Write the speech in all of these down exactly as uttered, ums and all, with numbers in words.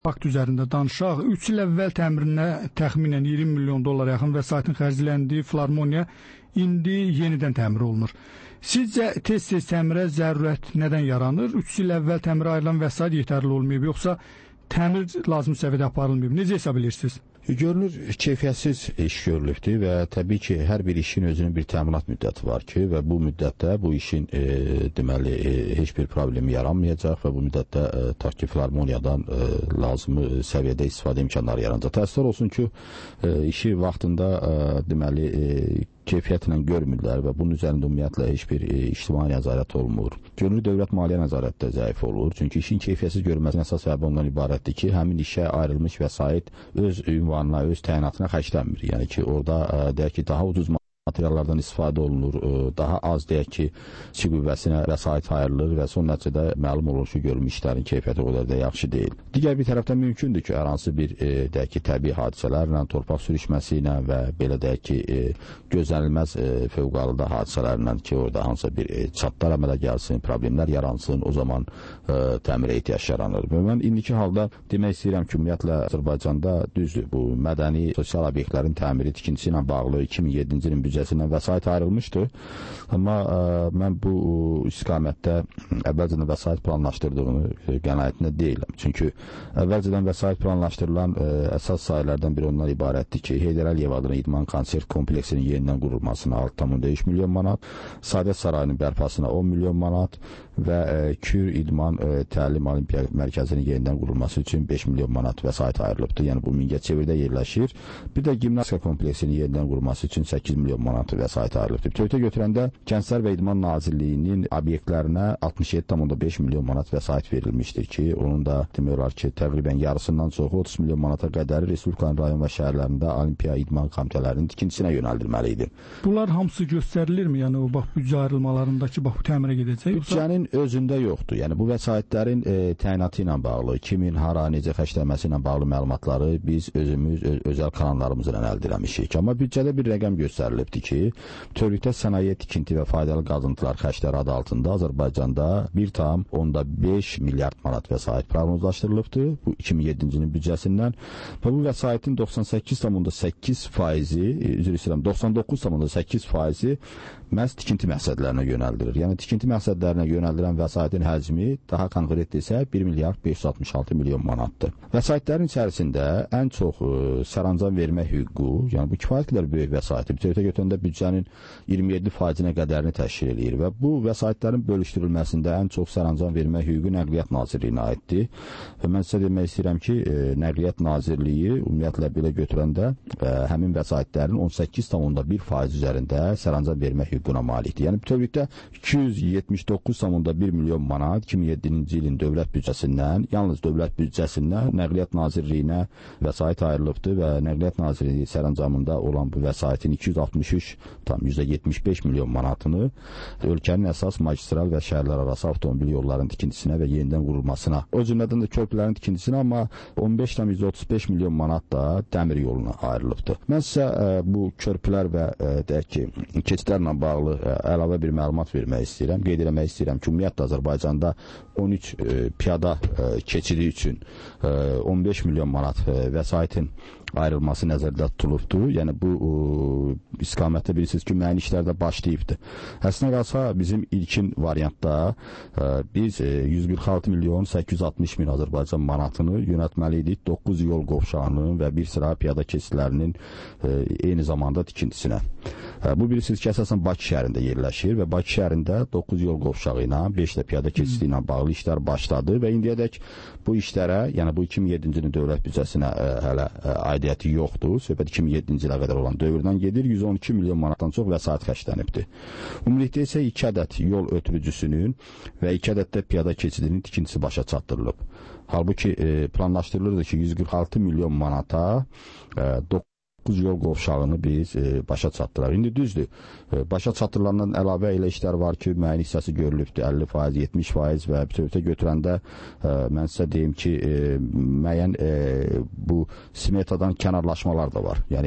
Fakt üzərində danışaq. üç il əvvəl təmirinə təxminən iyirmi milyon dollar yaxın vəsaitin xərcləndiyi Filarmoniya indi yenidən təmir olunur. Sizcə tez-tez təmirə zərurət nədən yaranır? üç il əvvəl təmirə ayrılan vəsait yetərli olmayıb, yoxsa təmir lazım səviyyədə aparılmayıb? Necə hesab edirsiniz? Görünür, keyfiyyətsiz iş görülübdür və təbii ki, hər bir işin özünün bir təminat müddəti var ki, və bu müddətdə bu işin e, deməli e, heç bir problemi yaranmayacaq və bu müddətdə e, ta ki, Filarmoniyadan e, lazımı səviyyədə istifadə imkanları yaranacaq. Təəssüflər olsun ki, e, işi vaxtında e, deməli e, keyfiyyətlə görmürlər və bunun üzərində ümumiyyətlə heç bir e, ictimai nəzarət olmur. Görünür, dövlət maliyyə nəzarəti də zəif olur. Çünki işin keyfiyyətsiz görülməsinin əsas səbəbi ondan ibarətdir ki, həmin işə ayrılmış vəsait öz ünvanına, öz təyinatına xərclənmir. Yəni ki, orada e, deyək ki, daha ucuz materiallardan istifadə olunur, daha az deyək ki, çi qüvvəsinə vəsait ayrılır və son nəticədə məlum olur ki, görülmüş işlərin keyfiyyəti o qədər də yaxşı deyil. Digər bir tərəfdən mümkündür ki, hər hansı bir e, deyək ki, təbii hadisələrlə, torpaq sürüşməsi ilə və belə deyək ki, e, gözlənilməz e, fövqəladə hadisələrlə ki, orada hansısa bir e, çatlar əmələ gəlsin, problemlər yaransın, o zaman e, təmirə ehtiyac yaranır. Və mən indiki halda demək istəyirəm ki, ümumiyyətlə Azərbaycanda düzdür, bu mədəni, sosial obyektlərin təmiri, tikintisi ilə bağlı iki min yeddinci ilin büdcəsindən vəsait ayrılmışdı. Amma ə, mən bu istiqamətdə əvvəlcədən vəsait planlaşdırdığını ə, qənaətində deyiləm. Çünki əvvəlcədən vəsait planlaşdırılan ə, əsas sahələrdən biri ondan ibarətdir ki, Heydər Əliyev adına idman konsert kompleksinin yenidən qurulmasına altı tam üç milyon manat, Saadət Sarayının bərpasına on milyon manat və ə, Kür İdman ə, Təlim Olimpiya Mərkəzinin yenidən qurulması üçün beş milyon manat vəsait ayrılıbdır. Yəni bu Mingəçevirdə yerləşir. Bir də gimnastika kompleksinin yenidən qurulması üçün səkkiz milyon manat vəsait ayrılıbdır. Bütövlükdə götürəndə Gənclər və İdman Nazirliyinin obyektlərinə altmış yeddi tam beş milyon manat vəsait verilmişdir ki, onun da demək olar ki, təqribən yarısından çoxu otuz milyon manata qədər Respublikanın rayon və şəhərlərində Olimpiya idman komitələrinin tikintisinə yönəldilməli idi. Bunlar hamısı göstərilirmi? Yəni o bax büdcə ayrılmalarındakı bax bu təmirə gedəcək? Büdcənin özündə yoxdur. Yəni bu vəsaitlərin e, təyinatı ilə bağlı, kimin, hara, necə xərclənməsi ilə bağlı məlumatları biz özümüz öz, özəl kanallarımız ilə əldə etmişik. Amma büdcədə bir rəqəm göstərilibdir ki, bütövlükdə sənaye, tikinti və faydalı qazıntılar xərcləri adı altında Azərbaycanda bir tam onda beş milyard manat vəsait proqnozlaşdırılıbdır bu iki min yeddinci ilin büdcəsindən və bu vəsaitin doxsan səkkiz tam səkkiz faizi, üzr istəyirəm, doxsan doqquz tam səkkiz faizi məhz tikinti məqsədlərinə yönəldilir. Yəni tikinti məqsədlərinə yönəldilən vəsaitin həcmi daha konkret desə bir milyard beş yüz altmış altı milyon manatdır. Vəsaitlərin içərisində ən çox ə, sərəncam vermə hüququ, yəni bu kifayət qədər böyük vəsaitdir. Bütövlükdə götürəndə büdcənin iyirmi yeddi faizinə qədərini təşkil edir və bu vəsaitlərin bölüşdürülməsində ən çox sərəncam vermə hüququ Nəqliyyat Nazirliyinə aiddir. Və mən sizə demək istəyirəm ki, e, Nəqliyyat Nazirliyi ümumiyyətlə belə götürəndə e, həmin vəsaitlərin on səkkiz tam bir faiz üzərində sərəncam vermə hüququna malikdir. Yəni bütövlükdə iki yüz yetmiş doqquz tam bir milyon manat iki min yeddinci ilin dövlət büdcəsindən, yalnız dövlət büdcəsindən Nəqliyyat Nazirliyinə vəsait ayrılıbdır və Nəqliyyat Nazirliyi sərəncamında olan bu vəsaitin iki yüz altmış üç tam yüzdə yetmiş beş milyon manatını ölkənin əsas magistral və şəhərlər arası avtomobil yollarının tikintisinə və yenidən qurulmasına, o cümlədən də körpülərin tikintisinə, amma on beş tam yüzdə otuz beş milyon manat da dəmir yoluna ayrılıbdır. Mən sizə ə, bu körpülər və ə, deyək ki, keçidlərlə bağlı ə, əlavə bir məlumat vermək istəyirəm. Qeyd eləmək istəyirəm ki, ümumiyyətlə Azərbaycanda on üç ə, piyada ə, keçidi üçün ə, on beş milyon manat ə, vəsaitin ayrılması nəzərdə tutulubdur. Yəni bu ə, istiqamətdə bilirsiniz ki, müəyyən işlərdə başlayıbdır. Əslində qalsa bizim ilkin variantda ə, biz ə, yüz qırx altı milyon səkkiz yüz altmış min Azərbaycan manatını yönəltməli idik doqquz yol qovşağının və bir sıra piyada keçidlərinin ə, eyni zamanda tikintisinə. Ə, bu bilirsiniz ki, əsasən Bakı şəhərində yerləşir və Bakı şəhərində doqquz yol qovşağı ilə beş də piyada keçidi ilə bağlı işlər başladı və indiyədək bu işlərə, yəni bu iki min yeddinci ilin dövlət büdcəsinə ə, hələ ə, aidiyyəti yoxdur. Söhbət iki min yeddinci ilə qədər olan dövrdən gedir. yüz on iki milyon manatdan çox vəsait xərclənibdir. Ümumilikdə isə iki ədəd yol ötürücüsünün və iki ədəd də piyada keçidinin tikintisi başa çatdırılıb. Halbuki e, planlaşdırılırdı ki, yüz qırx altı milyon manata e, doqquz yol qovşağını biz e, başa çatdıraq. İndi düzdür, e, başa çatdırılandan əlavə elə işlər var ki, müəyyən hissəsi görülübdür, əlli faiz, yetmiş faiz və bütövlükdə götürəndə e, mən sizə deyim ki, e, müəyyən e, bu smetadan kənarlaşmalar da var. Yəni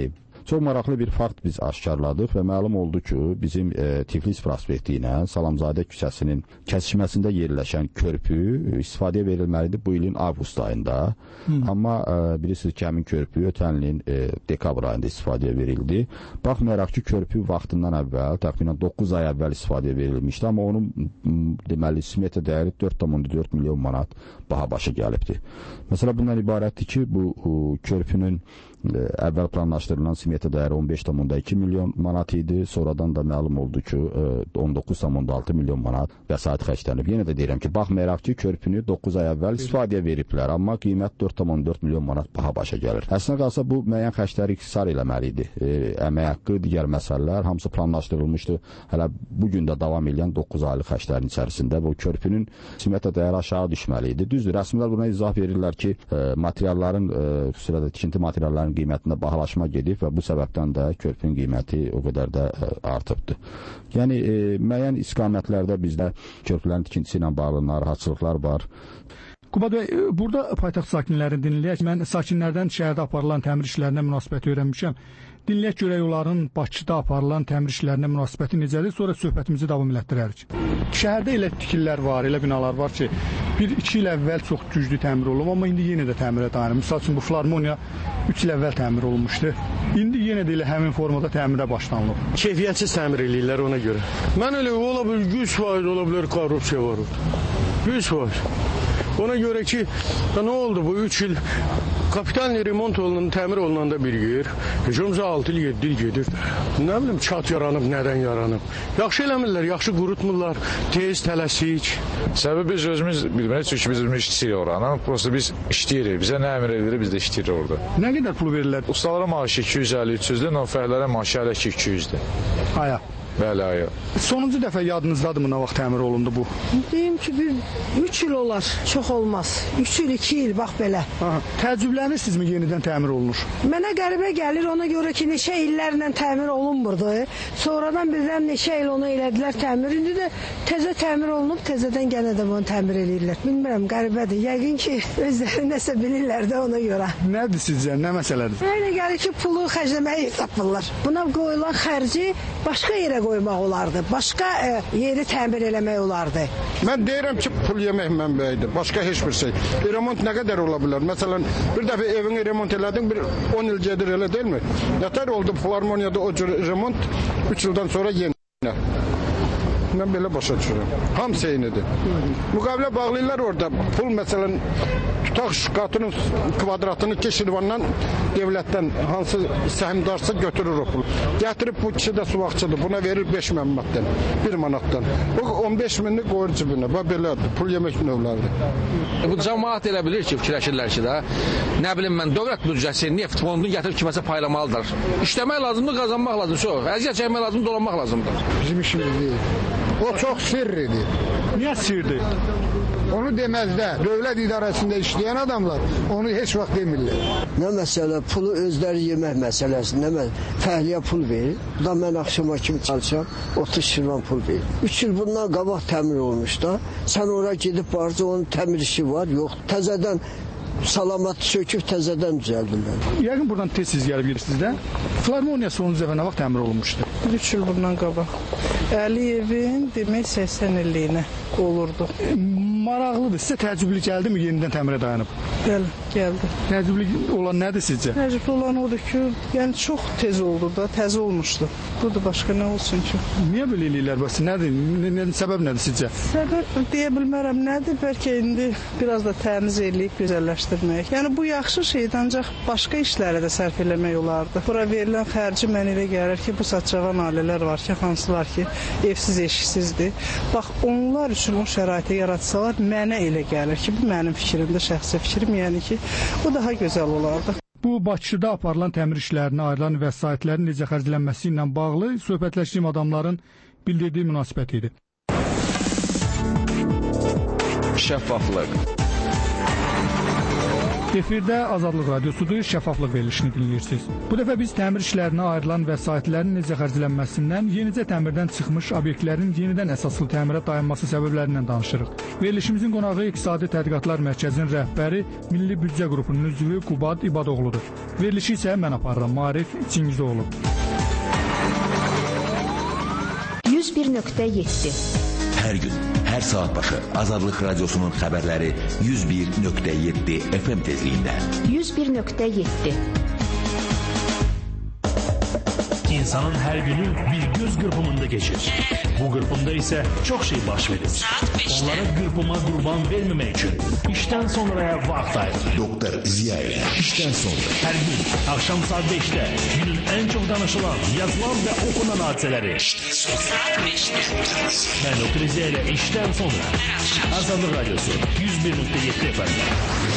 Çox maraqlı bir fakt biz aşkarladıq və məlum oldu ki, bizim e, Tiflis prospekti ilə Salamzadə küçəsinin kəsişməsində yerləşən körpü istifadəyə verilməlidir bu ilin avqust ayında. Hı. Amma e, bilirsiniz ki, həmin körpü ötən ilin e, dekabr ayında istifadəyə verildi. Baxmayaraq ki, körpü vaxtından əvvəl, təxminən doqquz ay əvvəl istifadəyə verilmişdi, amma onun deməli smeto dəyəri dörd nöqtə dörd milyon manat baha başa gəlibdir. Məsələ bundan ibarətdir ki, bu o, körpünün əvvəl planlaşdırılan smeto dəyəri on beş nöqtə iki milyon manat idi. Sonradan da məlum oldu ki, on doqquz nöqtə altı milyon manat vəsait xərclənib. Yenə də deyirəm ki, baxmayaraq ki, körpünü doqquz ay əvvəl istifadəyə veriblər, amma qiymət dörd nöqtə dörd milyon manat baha başa gəlir. Əslində qalsa bu müəyyən xərcləri ixtisar eləməli idi. E, əmək haqqı, digər məsələlər hamısı planlaşdırılmışdı. Hələ bu gün də davam edən doqquz aylıq xərclərin içərisində bu körpünün smeto dəyəri aşağı düşməli idi. Düzdür, rəsmilər buna izah verirlər ki, e, materialların, e, xüsusilə də tikinti materiallarının qiymətində bahalaşma gedib və bu səbəbdən də körpünün qiyməti o qədər də ə, artıbdır. Yəni e, müəyyən istiqamətlərdə bizdə körpülərin tikintisi ilə bağlı narahatçılıqlar var. Qubad bəy, burada paytaxt sakinlərini dinləyək. Mən sakinlərdən şəhərdə aparılan təmir işlərinə münasibəti öyrənmişəm. Dinləyək görək onların Bakıda aparılan təmir işlərinə münasibəti necədir, sonra söhbətimizi davam elətdirərik. Şəhərdə elə tikililər var, elə binalar var ki, bir iki il əvvəl çox güclü təmir olunub, amma indi yenə də təmirə dayanır. Misal üçün bu Filarmoniya üç il əvvəl təmir olunmuşdu. İndi yenə də elə həmin formada təmirə başlanılıb. Keyfiyyətsiz təmir eləyirlər ona görə. Mən elə ola bilər yüz faiz ola bilər korrupsiya var. yüz faiz. Ona görə ki, nə oldu bu üç il kapital remont olunan, təmir olunanda bir yer, hücumca altı il, yeddi il gedir. Nə bilim, çat yaranıb, nədən yaranıb. Yaxşı eləmirlər, yaxşı qurutmurlar, tez, tələsik. Səbəbi biz özümüz bilmirik, çünki biz özümüz işləyirik oranı. Prosta biz işləyirik, bizə nə əmr edilir, biz də işləyirik orada. Nə qədər pul verirlər? Ustalara maaşı iki yüz əlli üç yüzdür, nöfərlərə maaşı hələ ki iki yüzdür. Aya. Bəli, aya. Sonuncu dəfə yadınızdadır mı nə vaxt təmir olundu bu? Deyim ki, bir üç il olar, çox olmaz. üç il, iki il, bax belə. Aha. Təəccüblənirsinizmi yenidən təmir olunur? Mənə qəribə gəlir ona görə ki, neçə illərlə təmir olunmurdu. Sonradan birdən neçə il onu elədilər təmir. İndi də təzə təmir olunub, təzədən gənə də bunu təmir eləyirlər. Bilmirəm, qəribədir. Yəqin ki, özləri nəsə bilirlər də ona görə. Nədir sizcə, nə məsələdir? Elə gəlir ki, pulu xərcləməyi tapırlar. Buna qoyulan xərci başqa yerə qoymaq olardı. Başqa e, yeri təmir eləmək olardı. Mən deyirəm ki, pul yemək mənbəyidir. Başqa heç bir şey. Remont nə qədər ola bilər? Məsələn, bir dəfə evini remont elədin, bir on il gedir, elə deyilmi? Nətər oldu Filarmoniyada o cür remont üç ildən sonra yenə? Mən belə başa düşürəm. Hamısı eynidir. Müqavilə bağlayırlar orada. Pul məsələn tutaq şkatının kvadratını keçirvandan devlətdən hansı səhmdarsa götürür o pul. Gətirib bu kişi də suvaqçıdır. Buna verir beş manatdan, bir manatdan. O on beş minini qoyur cibinə. Bax belədir. Pul yemək növləridir. Bu cəmaət elə bilir ki, fikirləşirlər ki də, nə bilim mən, dövlət büdcəsi, neft fondunu gətirib kiməsə paylamalıdır. İşləmək lazımdır, qazanmaq lazımdır. Çox. Əziyyət çəkmək lazımdır, dolanmaq lazımdır. Bizim işimiz deyil. O çox sirridir. Niyə sirdir? Onu deməzlər. Dövlət idarəsində işləyən adamlar onu heç vaxt demirlər. Nə məsələ, pulu özləri yemək məsələsində mən fəhliyə pul verir. Bu da mən axşama kimi çalışam, otuz şirvan pul verir. üç il bundan qabaq təmir olmuş da. Sən ora gedib barca onun təmir işi var, yox. Təzədən salamat söküb təzədən düzəldirlər. Yəqin buradan tez-tez gəlib gedirsiniz də. Filarmoniya sonuncu dəfə nə vaxt təmir olunmuşdu? üç il bundan qabaq. Əliyevin demək səksən illiyinə olurdu. Maraqlıdır. Sizə təəccüblü gəldimi yenidən təmirə dayanıb? Gəl, gəldi. Təəccüblü olan nədir sizcə? Təəccüblü olan odur ki, yəni çox tez oldu da, təzə olmuşdu. Budur, başqa nə olsun ki? Niyə belə eləyirlər? Bəs nədir? Nə, nə, səbəb nədir sizcə? Səbəb deyə bilmərəm nədir. Bəlkə indi biraz da təmiz eləyib gözəlləşdirmək. Yəni bu yaxşı şeydir, ancaq başqa işlərə də sərf eləmək olardı. Bura verilən xərci mənə elə gəlir ki, bu saçcavan ailələr var ki, hansılar ki, evsiz, eşiksizdir. Bax, onlar üçün o şəraiti yaratsalar, mənə elə gəlir ki, bu mənim fikrimdə, şəxsi fikrim, yəni ki, o daha gözəl olardı. Bu Bakıda aparılan təmir işlərinə ayrılan vəsaitlərin necə xərclənməsi ilə bağlı söhbətləşdiyim adamların bildirdiyi münasibət idi. Şəffaflıq. Efirdə Azadlıq Radiosudur, şəffaflıq verilişini dinləyirsiniz. Bu dəfə biz təmir işlərinə ayrılan vəsaitlərin necə xərclənməsindən, yenicə təmirdən çıxmış obyektlərin yenidən əsaslı təmirə dayanması səbəblərindən danışırıq. Verilişimizin qonağı İqtisadi Tədqiqatlar Mərkəzinin rəhbəri, Milli Büdcə Qrupunun üzvü Qubad İbadoğludur. Verilişi isə mən aparıram, Maarif Çingizoğlu. yüz bir nöqtə yeddi Hər gün, hər saat başı Azadlıq Radiosunun xəbərləri yüz bir nöqtə yeddi F M tezliyində. yüz bir nöqtə yeddi İnsanın hər günü bir göz qırpımında keçir. Bu qırpımda isə çox şey baş verir. Onlara qırpıma qurban verməmək üçün işdən sonraya vaxt ayırır. Doktor Ziyayev, işdən sonra. Hər gün, axşam saat beşdə günün ən çox danışılan, yazılan və okunan hadisələri. Saat beşdə. Mən Doktor Ziyayev, işdən sonra. Azadlıq Radiosu yüz bir nöqtə yeddi F M.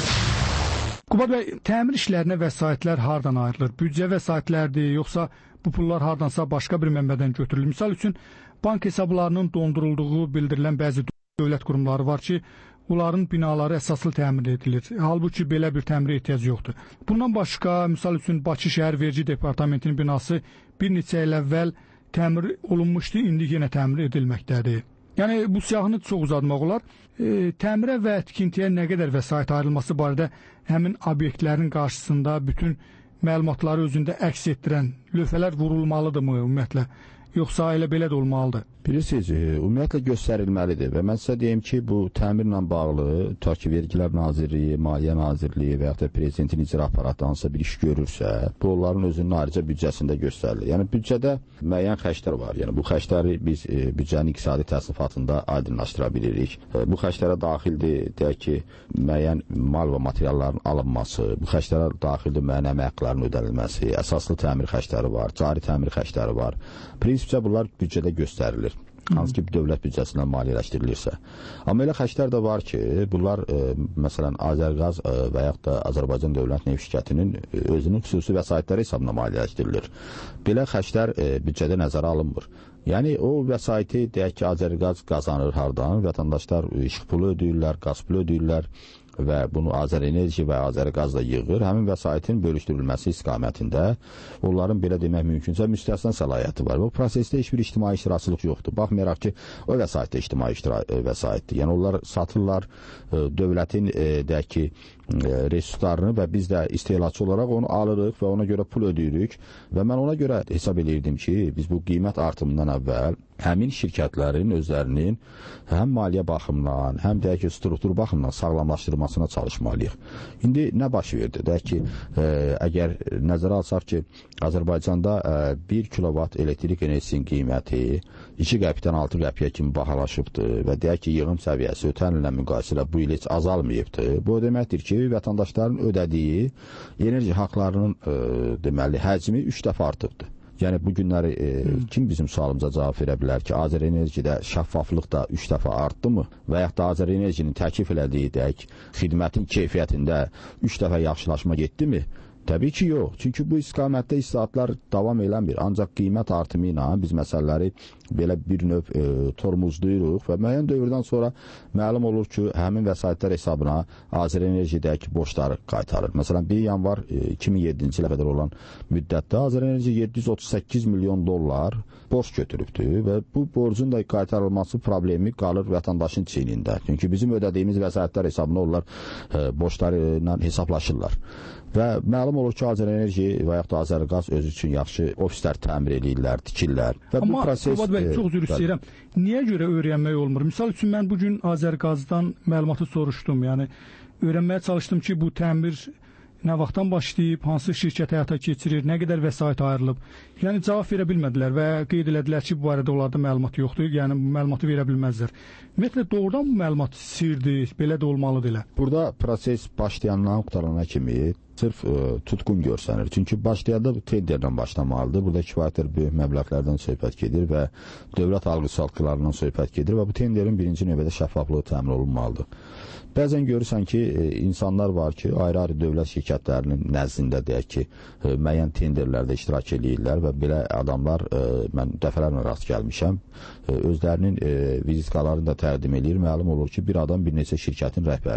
Qubad bəy, təmir işlərinə vəsaitlər hardan ayrılır? Büdcə vəsaitlərdir, yoxsa bu pullar hardansa başqa bir mənbədən götürülür? Misal üçün, bank hesablarının dondurulduğu bildirilən bəzi dövlət qurumları var ki, onların binaları əsaslı təmir edilir. Halbuki belə bir təmirə ehtiyac yoxdur. Bundan başqa, misal üçün, Bakı Şəhər Vergi Departamentinin binası bir neçə il əvvəl təmir olunmuşdu, indi yenə təmir edilməkdədir. Yəni, bu siyahını çox uzatmaq olar. E, təmirə və tikintiyə nə qədər vəsait ayrılması barədə həmin obyektlərin qarşısında bütün məlumatları özündə əks etdirən lövhələr vurulmalıdırmı ümumiyyətlə? Yoxsa elə belə də olmalıdır? Bilirsiniz, ümumiyyətlə göstərilməlidir və mən sizə deyim ki, bu təmirlə bağlı tutaq ki, Vergilər Nazirliyi, Maliyyə Nazirliyi və yaxud da Prezidentin icra aparatı hansısa bir iş görürsə, bu onların özünün ayrıca büdcəsində göstərilir. Yəni büdcədə müəyyən xərclər var. Yəni bu xərcləri biz e, büdcənin iqtisadi təsnifatında aydınlaşdıra bilirik. E, bu xərclərə daxildir, deyək ki, müəyyən mal və materialların alınması, bu xərclərə daxildir müəyyən əmək haqqlarının ödənilməsi, əsaslı təmir xərcləri var, cari təmir xərcləri var. Prinsipcə bunlar büdcədə göstərilir. Hansı ki, dövlət büdcəsindən maliyyələşdirilirsə. Amma elə xərclər də var ki, bunlar e, məsələn Azərqaz e, və yaxud da Azərbaycan Dövlət Neft Şirkətinin e, özünün xüsusi vəsaitləri hesabına maliyyələşdirilir. Belə xərclər e, büdcədə nəzərə alınmır. Yəni o vəsaiti deyək ki, Azərqaz qazanır hardan, vətəndaşlar işıq pulu ödəyirlər, qaz pulu ödəyirlər və bunu Azərenerji və Azərqaz da yığır. Həmin vəsaitin bölüşdürülməsi istiqamətində onların belə demək mümkünsə müstəsna səlahiyyəti var. Bu prosesdə heç bir ictimai iştirakçılıq yoxdur. Baxmayaraq ki, o vəsait də ictimai vəsaitdir. Yəni onlar satırlar dövlətin deyək ki, resurslarını və biz də istehlakçı olaraq onu alırıq və ona görə pul ödəyirik və mən ona görə hesab edirdim ki, biz bu qiymət artımından əvvəl həmin şirkətlərin özlərinin həm maliyyə baxımından, həm deyək ki, struktur baxımından sağlamlaşdırmasına çalışmalıyıq. İndi nə baş verdi? Deyək ki, ə, əgər nəzərə alsaq ki, Azərbaycanda ə, bir kilovat elektrik enerjisinin qiyməti iki qəpikdən altı qəpiyə kimi bahalaşıbdır və deyək ki, yığım səviyyəsi ötən illə müqayisələ bu il heç azalmayıbdır. Bu deməkdir ki, vətəndaşların ödədiyi enerji haqlarının ə, deməli həcmi üç dəfə artıbdır. Yəni bu günləri e, kim bizim sualımıza cavab verə bilər ki, Azərenerjidə şəffaflıq da üç dəfə artdımı və yaxud da Azərenerjinin təklif elədiyi deyək, xidmətin keyfiyyətində üç dəfə yaxşılaşma getdimi? Təbii ki, yox. Çünki bu istiqamətdə islahatlar davam eləmir. Ancaq qiymət artımı ilə biz məsələləri belə bir növ e, tormozlayırıq və müəyyən dövrdən sonra məlum olur ki, həmin vəsaitlər hesabına Azərenerjidəki borcları qaytarır. Məsələn, bir yanvar e, iki min yeddinci ilə qədər olan müddətdə Azərenerji yeddi yüz otuz səkkiz milyon dollar borc götürübdür və bu borcun da qaytarılması problemi qalır vətəndaşın çiynində. Çünki bizim ödədiyimiz vəsaitlər hesabına onlar e, borcları ilə hesablaşırlar. Və məlum olur ki, Azərenerji və yaxud da Azərqaz özü üçün yaxşı ofislər təmir edirlər, tikirlər. Və amma bu proses Qubad bəy, çox üzr istəyirəm. Niyə görə öyrənmək olmur? Misal üçün mən bugün Azərqazdan məlumatı soruşdum. Yəni öyrənməyə çalışdım ki, bu təmir nə vaxtdan başlayıb, hansı şirkət həyata keçirir, nə qədər vəsait ayrılıb. Yəni cavab verə bilmədilər və qeyd elədilər ki, bu barədə onlarda məlumat yoxdur. Yəni bu məlumatı verə bilməzlər. Ümumiyyətlə doğrudan bu məlumat sirdir, belə də olmalıdır elə. Burada proses başlayandan qutarana kimi sırf ə, tutqun görsənir. Çünki başlayanda tenderlə başlamalıdır. Burada kifayətdir böyük məbləğlərdən söhbət gedir və dövlət alqı-salqılarından söhbət gedir və bu tenderin birinci növbədə şəffaflığı təmin olunmalıdır. Bəzən görürsən ki, e, insanlar var ki, ayrı-ayrı dövlət şirkətlərinin nəzdində deyək ki, e, müəyyən tenderlərdə iştirak edirlər və belə adamlar, e, mən dəfələrlə rast gəlmişəm, e, özlərinin e, vizitkalarını da təqdim edir. Məlum olur ki, bir adam bir neçə şirkətin rəhbəridir.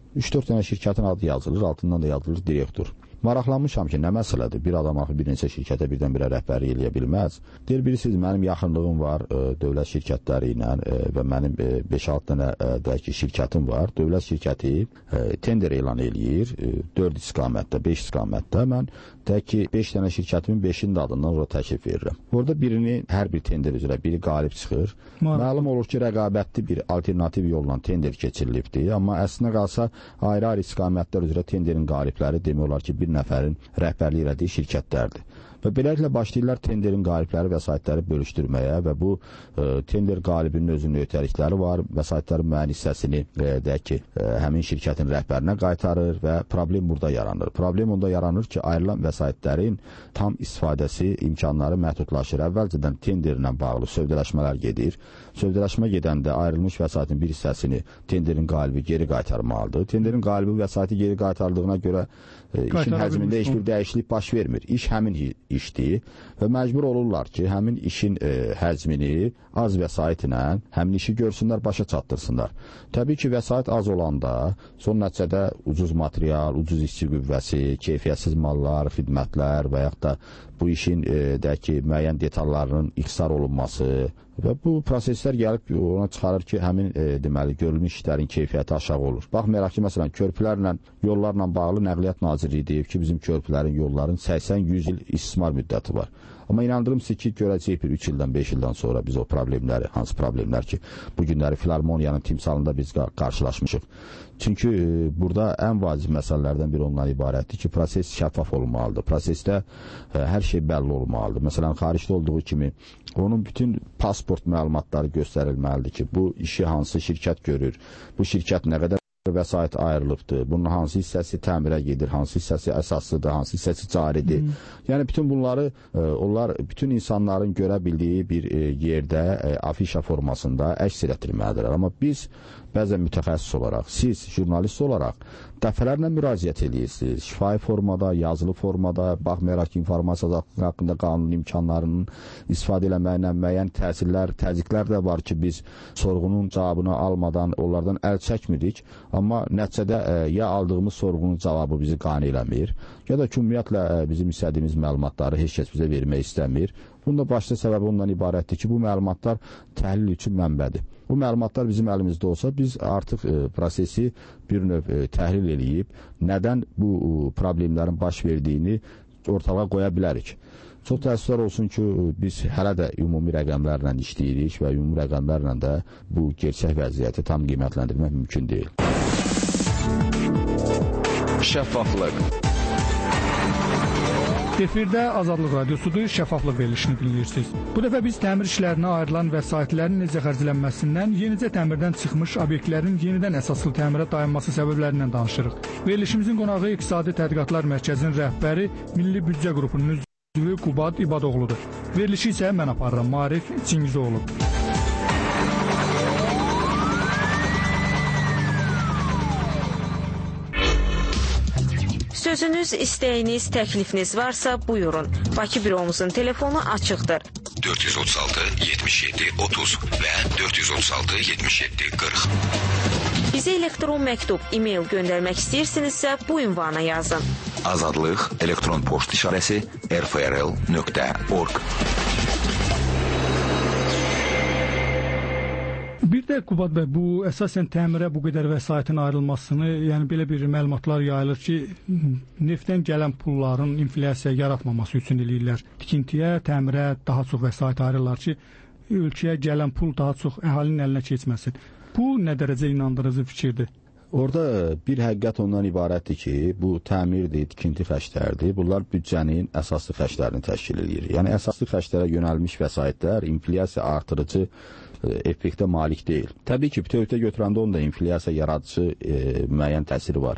üç dörd dənə şirkətin adı yazılır, altından da yazılır direktor. Maraqlanmışam ki, nə məsələdir? Bir adam axı bir neçə şirkətə birdən-birə rəhbərlik eləyə bilməz. Deyir, bilirsiniz, mənim yaxınlığım var e, dövlət şirkətləri ilə e, və mənim e, beş altı dənə e, dəki şirkətim var. Dövlət şirkəti e, tender elan eləyir, e, dörd istiqamətdə, beş istiqamətdə. Mən deyək ki, beş dənə şirkətimin beşinin də adından ora təklif verirəm. Orada birini, hər bir tender üzrə biri qalib çıxır. Maraq. Məlum olur ki, rəqabətli bir alternativ yolla tender keçirilibdir, amma əslində qalsa ayrı-ayrı istiqamətlər üzrə tenderin qalibləri demək olar ki, bir nəfərin rəhbərlik elədiyi şirkətlərdir. Və beləliklə başlayırlar tenderin qalibləri vəsaitləri bölüşdürməyə və bu e, tender qalibinin özünün ötəlikləri var, vəsaitlərin müəyyən hissəsini e, deyək ki, e, həmin şirkətin rəhbərinə qaytarır və problem burada yaranır. Problem onda yaranır ki, ayrılan vəsaitlərin tam istifadəsi imkanları məhdudlaşır. Əvvəlcədən tenderlə bağlı sövdələşmələr gedir. Sövdələşmə gedəndə ayrılmış vəsaitin bir hissəsini tenderin qalibi geri qaytarmalıdır. Tenderin qalibi vəsaiti geri qaytardığına görə e, işin həcmində heç bir dəyişiklik baş vermir. İş həmin işdir və məcbur olurlar ki, həmin işin e, həcmini az vəsaitlə həmin işi görsünlər, başa çatdırsınlar. Təbii ki, vəsait az olanda son nəticədə ucuz material, ucuz işçi qüvvəsi, keyfiyyətsiz mallar, xidmətlər və yaxud da bu işin e, deyək ki, müəyyən detallarının iqtisar olunması və bu proseslər gəlib ona çıxarır ki, həmin e, deməli görülmüş işlərin keyfiyyəti aşağı olur. Baxmayaraq ki, məsələn, körpülərlə, yollarla bağlı Nəqliyyat Nazirliyi deyib ki, bizim körpülərin, yolların səksən yüz il istismar müddəti var. Amma inandırım siz ki, görəcəyik bir üç ildən, beş ildən sonra biz o problemləri, hansı problemlər ki, bu günləri Filarmoniyanın timsalında biz qarşılaşmışıq. Çünki e, burada ən vacib məsələlərdən biri ondan ibarətdir ki, proses şəffaf olmalıdır. Prosesdə e, hər şey bəlli olmalıdır. Məsələn, xaricdə olduğu kimi onun bütün pasport məlumatları göstərilməlidir ki, bu işi hansı şirkət görür, bu şirkət nə qədər vəsait ayrılıbdır, bunun hansı hissəsi təmirə gedir, hansı hissəsi əsaslıdır, hansı hissəsi caridir. Hmm. Yəni, bütün bunları e, onlar bütün insanların görə bildiyi bir e, yerdə e, afişa formasında əks etdirməlidirlər. Amma biz bəzən mütəxəssis olaraq, siz jurnalist olaraq dəfələrlə müraciət edirsiniz. Şifahi formada, yazılı formada, baxmayaraq ki, informasiya haqqında qanun imkanlarının istifadə eləməyinə müəyyən təsirlər, təzyiqlər də var ki, biz sorğunun cavabını almadan onlardan əl çəkmirik. Amma nəticədə e, ya aldığımız sorğunun cavabı bizi qane eləmir, ya da ki, ümumiyyətlə e, bizim istədiyimiz məlumatları heç kəs bizə vermək istəmir. Bunun da başlı səbəbi ondan ibarətdir ki, bu məlumatlar təhlil üçün mənbədir. Bu məlumatlar bizim əlimizdə olsa, biz artıq e, prosesi bir növ e, təhlil eləyib, nədən bu e, problemlərin baş verdiyini ortalığa qoya bilərik. Çox təəssüflər olsun ki, biz hələ də ümumi rəqəmlərlə işləyirik və ümumi rəqəmlərlə də bu gerçək vəziyyəti tam qiymətləndirmək mümkün deyil. Şəffaflıq. Efirdə Azadlıq Radiosudur, şəffaflıq verilişini dinləyirsiniz. Bu dəfə biz təmir işlərinə ayrılan vəsaitlərin necə xərclənməsindən, yenicə təmirdən çıxmış obyektlərin yenidən əsaslı təmirə dayanması səbəblərindən danışırıq. Verilişimizin qonağı İqtisadi Tədqiqatlar Mərkəzinin rəhbəri, Milli Büdcə Qrupunun üzvü Qubad İbadoğludur. Verilişi isə mən aparıram, Maarif Çingizoğlu. Sözünüz, istəyiniz, təklifiniz varsa buyurun. Bakı büromuzun telefonu açıqdır. dörd yüz otuz altı yetmiş yeddi otuz və dörd yüz otuz altı yetmiş yeddi qırx. Bizə elektron məktub, e-mail göndərmək istəyirsinizsə bu ünvana yazın. Azadlıq elektron poçt işarəsi r f r l nöqtə org. Bir də Qubad bəy, bu əsasən təmirə bu qədər vəsaitin ayrılmasını, yəni belə bir məlumatlar yayılır ki, neftdən gələn pulların inflyasiya yaratmaması üçün eləyirlər. Tikintiyə, təmirə daha çox vəsait ayrılırlar ki, ölkəyə gələn pul daha çox əhalinin əlinə keçməsin. Bu nə dərəcə inandırıcı fikirdir? Orada bir həqiqət ondan ibarətdir ki, bu təmirdir, tikinti xərclərdir. Bunlar büdcənin əsaslı xərclərini təşkil edir. Yəni əsaslı xərclərə yönəlmiş vəsaitlər inflyasiya artırıcı effektə malik deyil. Təbii ki, bütövlükdə götürəndə onun da inflyasiya yaradıcı e, müəyyən təsiri var.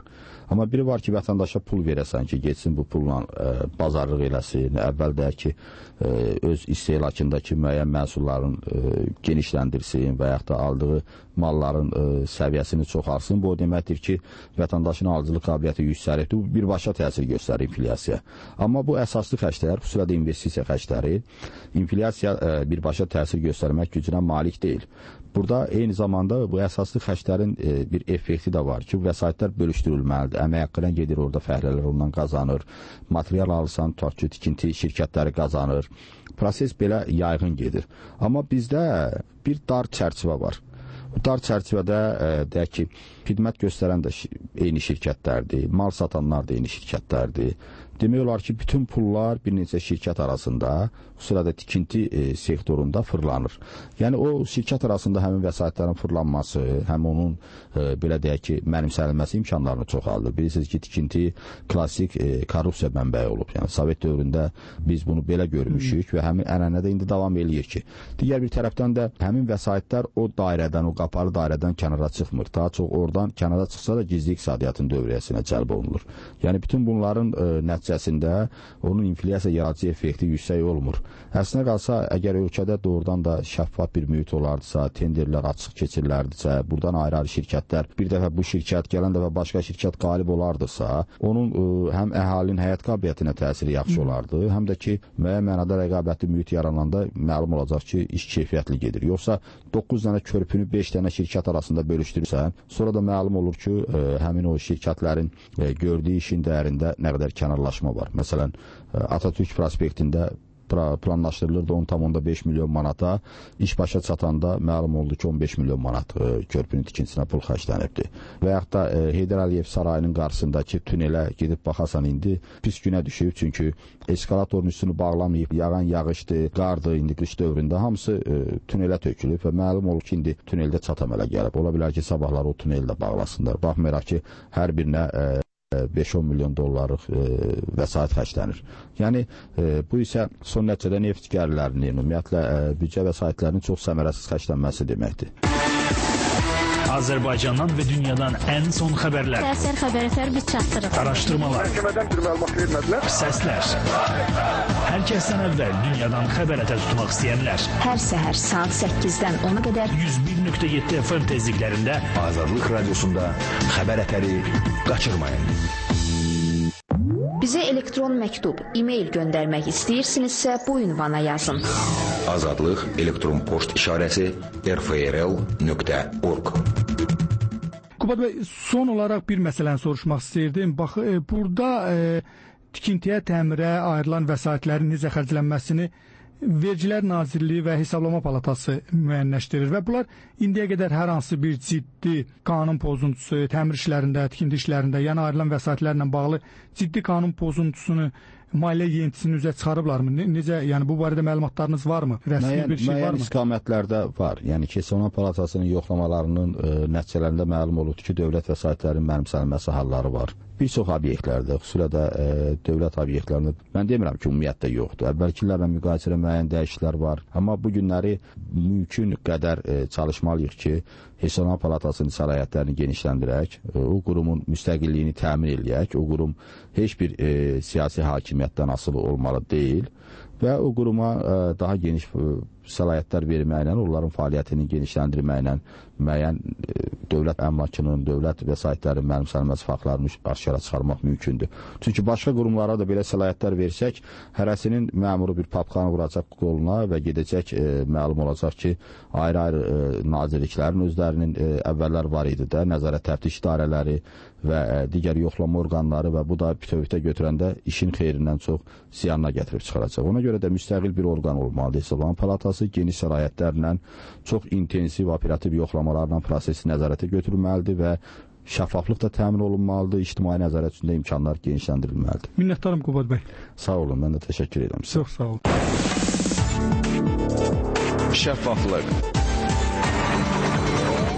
Amma biri var ki, vətəndaşa pul verəsən ki, getsin bu pulla ə, bazarlıq eləsin, əvvəl də ki, ə, öz istehlakındakı müəyyən məhsulların ə, genişləndirsin və yaxud da aldığı malların ə, səviyyəsini çoxalsın. Bu o deməkdir ki, vətəndaşın alıcılıq qabiliyyəti yüksəlibdir. Bu birbaşa təsir göstərir inflyasiya. Amma bu əsaslı xərclər, xüsusilə də investisiya xərcləri, inflyasiya ə, birbaşa təsir göstərmək gücünə malik deyil. Burada eyni zamanda bu əsaslı xərclərin e, bir effekti də var ki, vəsaitlər bölüşdürülməlidir. Əmək haqqına gedir, orada fəhlələr ondan qazanır. Material alırsan, tutaq ki, tikinti şirkətləri qazanır. Proses belə yayğın gedir. Amma bizdə bir dar çərçivə var. Bu dar çərçivədə e, deyək ki, xidmət göstərən də eyni şirkətlərdir, mal satanlar da eyni şirkətlərdir. Demək olar ki, bütün pullar bir neçə şirkət arasında, xüsusilə də tikinti e, sektorunda fırlanır. Yəni o şirkət arasında həmin vəsaitlərin fırlanması, həm onun e, belə deyək ki, mənimsənilməsi imkanlarını çoxaldır. Bilirsiniz ki, tikinti klassik e, korrupsiya mənbəyi olub. Yəni Sovet dövründə biz bunu belə görmüşük hmm. və həmin ənənədə indi davam eləyir ki, digər bir tərəfdən də həmin vəsaitlər o dairədən, o qapalı dairədən kənara çıxmır. Daha çox oradan kənara çıxsa da gizli iqtisadiyyatın dövriyyəsinə cəlb olunur. Yəni bütün bunların e, nəticəsində onun inflyasiya yaradıcı effekti yüksək olmur. Əslində qalsa, əgər ölkədə doğrudan da şəffaf bir mühit olardısa, tenderlər açıq keçirilərdisə, buradan ayrı-ayrı şirkətlər, bir dəfə bu şirkət, gələn dəfə başqa şirkət qalib olardısa, onun ə, həm əhalinin həyat qabiliyyətinə təsiri yaxşı olardı, həm də ki, müəyyən mənada rəqabətli mühit yarananda məlum olacaq ki, iş keyfiyyətli gedir. Yoxsa doqquz dənə körpünü beş dənə şirkət arasında bölüşdürürsən, sonra da məlum olur ki, ə, həmin o şirkətlərin ə, gördüyü işin dəyərində nə qədər kənarlaşma var. Məsələn, ə, Atatürk prospektində planlaşdırılırdı on tam onda beş milyon manata, iş başa çatanda məlum oldu ki, on beş milyon manat e, körpünün tikintisinə pul xərclənibdi. Və yaxud da e, Heydər Əliyev sarayının qarşısındakı tünelə gedib baxasan indi pis günə düşüb, çünki eskalatorun üstünü bağlamayıb, yağan yağışdı, qardı, indi qış dövründə hamısı e, tünelə tökülüb və məlum olur ki, indi tüneldə çata əmələ gəlib. Ola bilər ki, sabahlar o tüneldə bağlasınlar. Baxmayaraq ki, hər birinə e, beş on milyon dollarlıq e, vəsait xərclənir. Yəni, e, bu isə son nəticədə neft gəlirlərinin, ümumiyyətlə e, büdcə vəsaitlərinin çox səmərəsiz xərclənməsi deməkdir. Azərbaycandan və dünyadan ən son xəbərlər. Səhər xəbərlər biz çatdırırıq. Araşdırmalar. Məhkəmədən bir məlumat vermədilər. Səslər. Hər kəsdən əvvəl dünyadan xəbər ətə tutmaq istəyənlər. Hər səhər saat səkkizdən ona qədər yüz bir nöqtə yeddi F M tezliklərində Azadlıq Radiosunda xəbər ətəri qaçırmayın. Bizə elektron məktub, e-mail göndərmək istəyirsinizsə bu ünvana yazın. Azadlıq elektron poçt işarəsi r f r l nöqtə org. Qubad bəy, son olaraq bir məsələni soruşmaq istəyirdim. Bax, e, burada e, tikintiyə, təmirə ayrılan vəsaitlərin necə xərclənməsini Vergilər Nazirliyi və Hesablama Palatası müəyyənləşdirir və bunlar indiyə qədər hər hansı bir ciddi qanun pozuntusu, təmir işlərində, tikinti işlərində, yəni ayrılan vəsaitlərlə bağlı ciddi qanun pozuntusunu, maliyyə yentisini üzə çıxarıblarmı? Ne, necə, yəni bu barədə məlumatlarınız varmı? Rəsmi müəyyən, bir şey müəyyən varmı? istiqamətlərdə var. Yəni Hesablama Palatasının yoxlamalarının e, nəticələrində məlum olub ki, dövlət vəsaitlərinin mənimsənilməsi halları var. Bir çox obyektlərdə, xüsusilə də e, dövlət obyektlərində, mən demirəm ki, ümumiyyətlə yoxdur. Əvvəlkilərlə müqayisədə müəyyən dəyişikliklər var. Amma bu günləri mümkün qədər e, çalışmalıyıq ki, Hesablama Palatasının səlahiyyətlərini genişləndirək, e, o qurumun müstəqilliyini təmin eləyək, o qurum heç bir e, siyasi hakimiyyətdən asılı olmalı deyil və o quruma e, daha geniş e, səlahiyyətlər verməklə, onların fəaliyyətini genişləndirməklə müəyyən e, dövlət əmlakının, dövlət vəsaitlərin mənimsənilməsi faktlarını aşkara çıxarmaq mümkündür. Çünki başqa qurumlara da belə səlahiyyətlər versək, hərəsinin məmuru bir papqanı vuracaq qoluna və gedəcək e, məlum olacaq ki, ayrı-ayrı e, nazirliklərin özlərinin e, əvvəllər var idi də, nəzarət təftiş idarələri və e, digər yoxlama orqanları və bu da bütövlükdə götürəndə işin xeyrindən çox ziyanına gətirib çıxaracaq. Ona görə də müstəqil bir orqan olmalıdır. Hesablama Palatası geniş səlahiyyətlərlə, çox intensiv operativ yoxlamalarla prosesi nəzarətə götürülməlidir və şəffaflıq da təmin olunmalıdır, ictimai nəzarət üçün də imkanlar genişləndirilməlidir. Minnətdarım Qubad bəy. Sağ olun, mən də təşəkkür edirəm. Çox sağ olun. Şəffaflıq.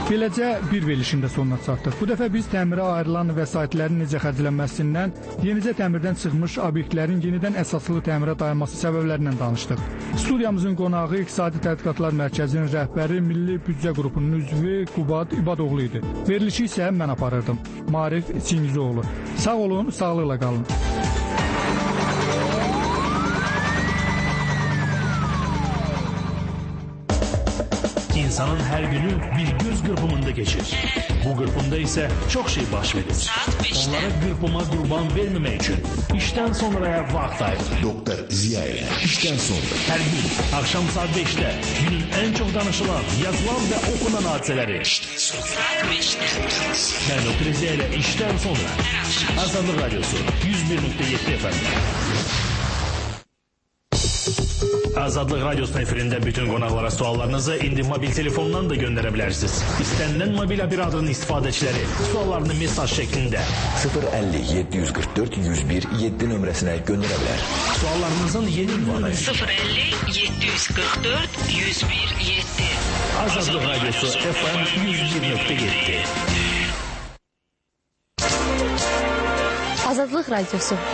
Beləcə bir verilişin də sonuna çatdıq. Bu dəfə biz təmirə ayrılan vəsaitlərin necə xərclənməsindən, yenicə təmirdən çıxmış obyektlərin yenidən əsaslı təmirə dayanması səbəblərindən danışdıq. Studiyamızın qonağı İqtisadi Tədqiqatlar Mərkəzinin rəhbəri, Milli Büdcə qrupunun üzvü Qubad İbadoğlu idi. Verilişi isə mən aparırdım. Marif Çingizoğlu. Sağ olun, sağlıqla qalın. İnsanın her günü bir göz kırpımında geçir. Bu kırpımda ise çok şey baş verir. Onlara kırpıma kurban vermemek için işten sonraya vakit ayırır. Doktor Ziya ile işten sonra. Her gün akşam saat beşte günün en çok danışılan, yazılan ve okunan hadiseleri. İşten sonra. Saat beşte. Ben Doktor Ziya ile işten sonra. Her akşam. Azadlık Radyosu yüz bir nokta yedi efendim. Azadlık Radyosu'nun efirinde bütün konaklara suallarınızı indi mobil telefondan da gönderebilirsiniz. İstenilen mobil bir adının istifadəçiləri suallarını mesaj şeklinde sıfır elli yedi yüz kırk dört yüz bir yedi nömrəsinə göndərə bilər. Suallarınızın yeni ünvanı sıfır elli yedi yüz kırk dört yüz bir yedi. Azadlık Radyosu F M yüz bir nokta yedi. Azadlık Radyosu